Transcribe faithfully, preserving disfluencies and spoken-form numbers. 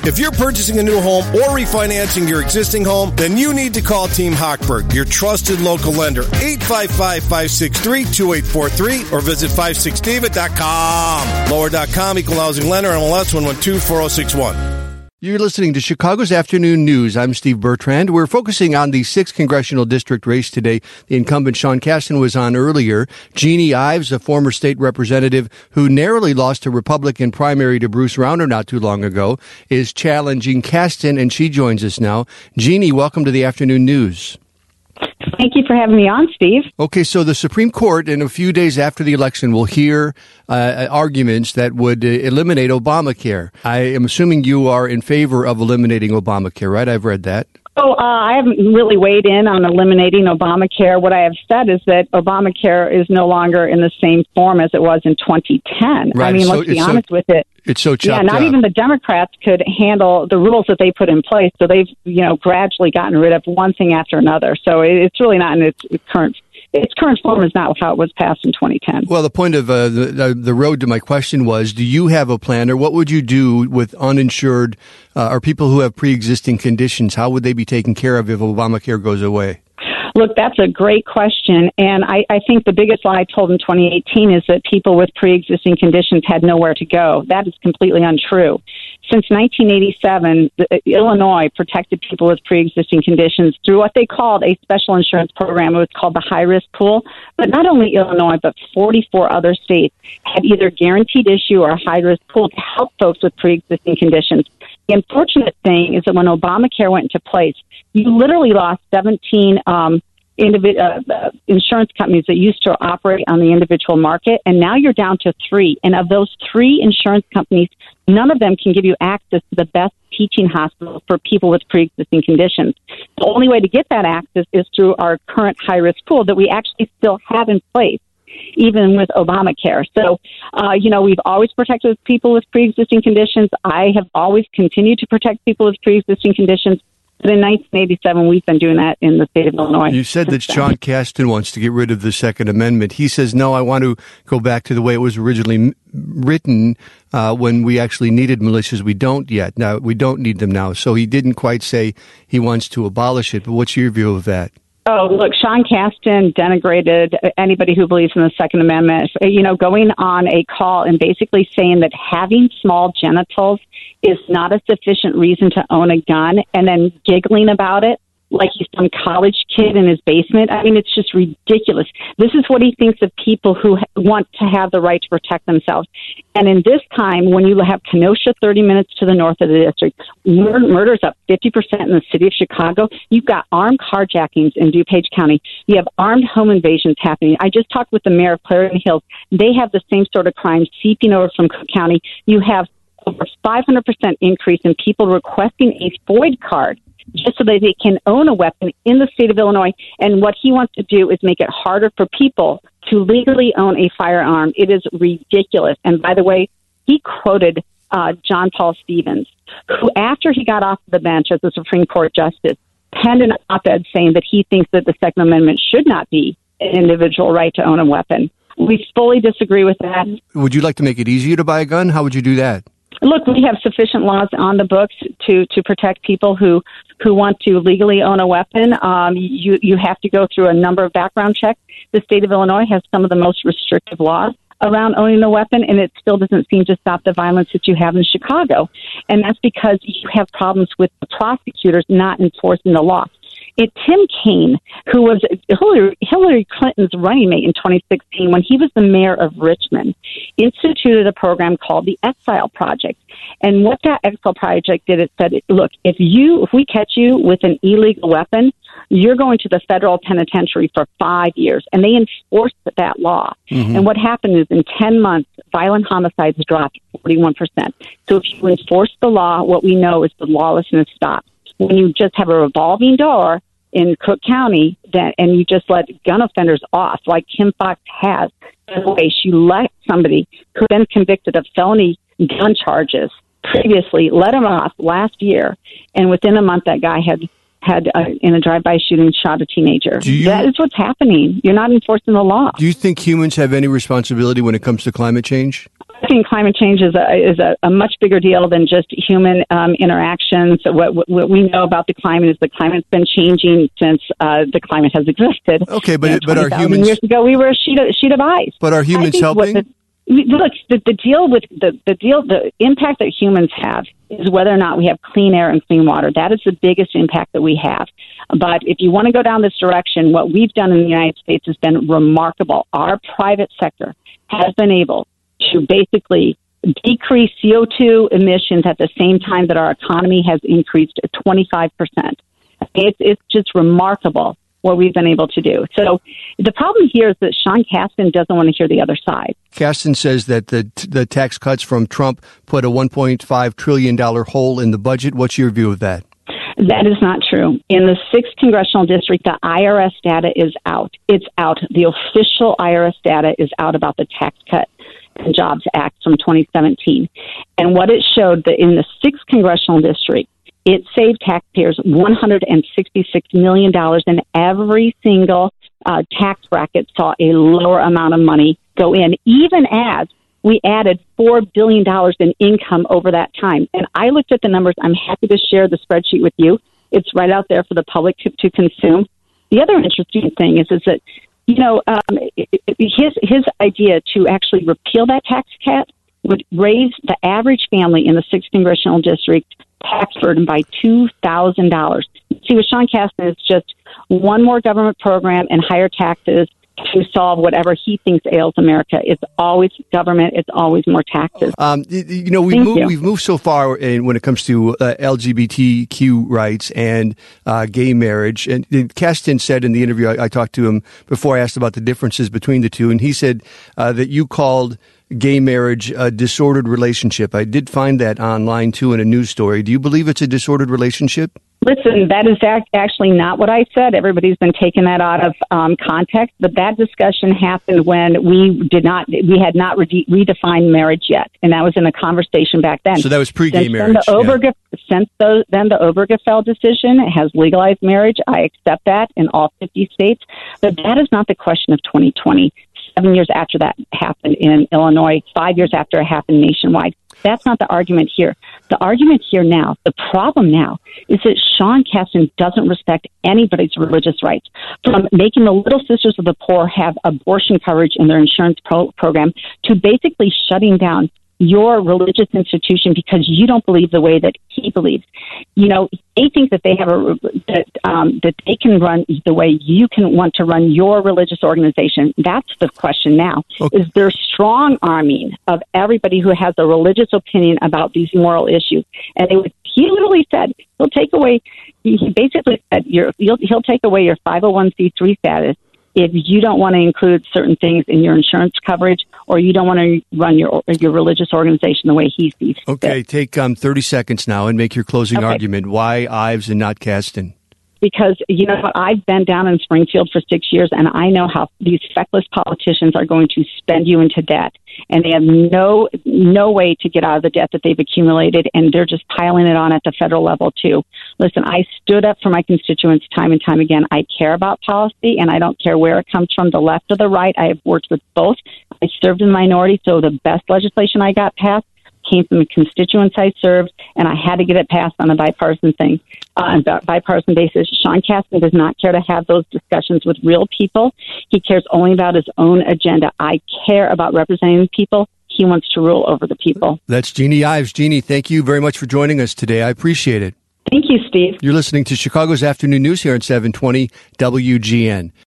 If you're purchasing a new home or refinancing your existing home, then you need to call Team Hochberg, your trusted local lender. eight five five, five six three, two eight four three or visit five six david dot com. Lower dot com, Equal Housing Lender, M L S one one two four zero six one. You're listening to Chicago's Afternoon News. I'm Steve Bertrand. We're focusing on the sixth Congressional District race today. The incumbent Sean Casten was on earlier. Jeannie Ives, a former state representative who narrowly lost a Republican primary to Bruce Rauner not too long ago, is challenging Casten, and she joins us now. Jeannie, welcome to the Afternoon News. Thank you for having me on, Steve. Okay, so the Supreme Court, in a few days after the election, will hear uh, arguments that would uh, eliminate Obamacare. I am assuming you are in favor of eliminating Obamacare, right? I've read that. Oh, uh, I haven't really weighed in on eliminating Obamacare. What I have said is that Obamacare is no longer in the same form as it was in twenty ten. Right. I mean, so, let's be so, honest with it. It's so chopped Yeah, not up. even the Democrats could handle the rules that they put in place. So they've, you know, gradually gotten rid of one thing after another. So it's really not in its current its current form is not how it was passed in twenty ten. Well, the point of uh, the, the road to my question was, do you have a plan, or what would you do with uninsured uh, or people who have pre-existing conditions? How would they be taken care of if Obamacare goes away? Look, that's a great question. And I, I think the biggest lie told in twenty eighteen is that people with pre-existing conditions had nowhere to go. That is completely untrue. Since nineteen eighty-seven, the, Illinois protected people with pre-existing conditions through what they called a special insurance program. It was called the high-risk pool. But not only Illinois, but forty-four other states had either guaranteed issue or a high-risk pool to help folks with pre-existing conditions. The unfortunate thing is that when Obamacare went into place, you literally lost seventeen um, individ- uh, uh, insurance companies that used to operate on the individual market, and now you're down to three. And of those three insurance companies, none of them can give you access to the best teaching hospital for people with pre-existing conditions. The only way to get that access is through our current high-risk pool that we actually still have in place, even with Obamacare. So, uh, you know, we've always protected people with pre-existing conditions. I have always continued to protect people with pre-existing conditions. But in nineteen eighty-seven, we've been doing that in the state of Illinois. You said that Sean Casten wants to get rid of the Second Amendment. He says, no, I want to go back to the way it was originally m- written uh, when we actually needed militias. We don't yet. Now, we don't need them now. So he didn't quite say he wants to abolish it. But what's your view of that? Oh, look, Sean Casten denigrated anybody who believes in the Second Amendment. You know, going on a call and basically saying that having small genitals is not a sufficient reason to own a gun, and then giggling about it like he's some college kid in his basement. I mean, it's just ridiculous. This is what he thinks of people who want to have the right to protect themselves. And in this time, when you have Kenosha thirty minutes to the north of the district, mur- murder's up fifty percent in the city of Chicago. You've got armed carjackings in DuPage County. You have armed home invasions happening. I just talked with the mayor of Clarendon Hills. They have the same sort of crimes seeping over from Cook County. You have over five hundred percent increase in people requesting a FOID card just so that they can own a weapon in the state of Illinois. And what he wants to do is make it harder for people to legally own a firearm. It is ridiculous. And by the way, he quoted uh, John Paul Stevens, who, after he got off the bench as a Supreme Court justice, penned an op-ed saying that he thinks that the Second Amendment should not be an individual right to own a weapon. We fully disagree with that. Would you like to make it easier to buy a gun? How would you do that? Look, we have sufficient laws on the books to, to protect people who, who want to legally own a weapon. Um, you, you have to go through a number of background checks. The state of Illinois has some of the most restrictive laws around owning a weapon, and it still doesn't seem to stop the violence that you have in Chicago. And that's because you have problems with the prosecutors not enforcing the law. It, Tim Kaine, who was Hillary, Hillary Clinton's running mate in twenty sixteen, when he was the mayor of Richmond, instituted a program called the Exile Project. And what that Exile Project did, it said, look, if you, if we catch you with an illegal weapon, you're going to the federal penitentiary for five years. And they enforced that law. Mm-hmm. And what happened is in ten months, violent homicides dropped forty-one percent. So if you enforce the law, what we know is the lawlessness stops. When you just have a revolving door in Cook County that, and you just let gun offenders off, like Kim Foxx has, by the way, she let somebody who had been convicted of felony gun charges previously, let him off last year, and within a month that guy had had uh, in a drive-by shooting shot a teenager. You, that is what's happening. You're not enforcing the law. Do you think humans have any responsibility when it comes to climate change? think climate change is a, is a, a much bigger deal than just human um, interactions. What, what, what we know about the climate is the climate's been changing since uh, the climate has existed. Okay, but you know, but are humans years ago we were a sheet of, sheet of ice. But are humans helping? The, look, the, the deal with the, the deal, the impact that humans have is whether or not we have clean air and clean water. That is the biggest impact that we have. But if you want to go down this direction, what we've done in the United States has been remarkable. Our private sector has been able to basically decrease C O two emissions at the same time that our economy has increased twenty-five percent. It's, it's just remarkable what we've been able to do. So the problem here is that Sean Casten doesn't want to hear the other side. Casten says that the the tax cuts from Trump put a one point five trillion dollars hole in the budget. What's your view of that? That is not true. In the sixth congressional district, the I R S data is out. It's out. The official I R S data is out about the Tax Cut and Jobs Act from twenty seventeen. And what it showed that in the sixth congressional district, it saved taxpayers one hundred sixty-six million dollars, and every single uh, tax bracket saw a lower amount of money go in, even as we added four billion dollars in income over that time. And I looked at the numbers. I'm happy to share the spreadsheet with you. It's right out there for the public to, to consume. The other interesting thing is, is that, you know, um, his, his idea to actually repeal that tax cut would raise the average family in the sixth congressional district tax burden by two thousand dollars. See, with Sean Casten, it's just one more government program and higher taxes to solve whatever he thinks ails America. It's always government. It's always more taxes. Um, you know, we've moved, we've moved so far in, when it comes to uh, L G B T Q rights and uh, gay marriage. And, and Casten said in the interview, I, I talked to him before I asked about the differences between the two, and he said uh, that you called gay marriage a disordered relationship. I did find that online, too, in a news story. Do you believe it's a disordered relationship? Listen, that is actually not what I said. Everybody's been taking that out of um, context, but that discussion happened when we did not, we had not re- redefined marriage yet, and that was in a conversation back then. So that was pre-gay since marriage. Then the Oberge- yeah. Since the, then the Obergefell decision has legalized marriage. I accept that in all fifty states, but that is not the question of twenty twenty. Seven years after that happened in Illinois, five years after it happened nationwide. That's not the argument here. The argument here now, the problem now, is that Sean Casten doesn't respect anybody's religious rights. From making the Little Sisters of the Poor have abortion coverage in their insurance pro- program to basically shutting down your religious institution because you don't believe the way that he believes. You know, they think that they have a that um, that they can run the way you can want to run your religious organization. That's the question now. Okay. Is there strong arming of everybody who has a religious opinion about these moral issues? And they would, he literally said he'll take away. He basically said your he'll, he'll take away your five oh one c three status if you don't want to include certain things in your insurance coverage, or you don't want to run your your religious organization the way he sees fit. Okay, take um, thirty seconds now and make your closing okay. argument. Why Ives and not Casten? Because, you know what, I've been down in Springfield for six years, and I know how these feckless politicians are going to spend you into debt. And they have no no way to get out of the debt that they've accumulated, and they're just piling it on at the federal level, too. Listen, I stood up for my constituents time and time again. I care about policy, and I don't care where it comes from, the left or the right. I have worked with both. I served in the minority, so the best legislation I got passed came from the constituents I served, and I had to get it passed on a bipartisan thing, uh, on a bipartisan basis. Sean Casten does not care to have those discussions with real people. He cares only about his own agenda. I care about representing people. He wants to rule over the people. That's Jeannie Ives. Jeannie, thank you very much for joining us today. I appreciate it. Thank you, Steve. You're listening to Chicago's Afternoon News here on seven twenty W G N.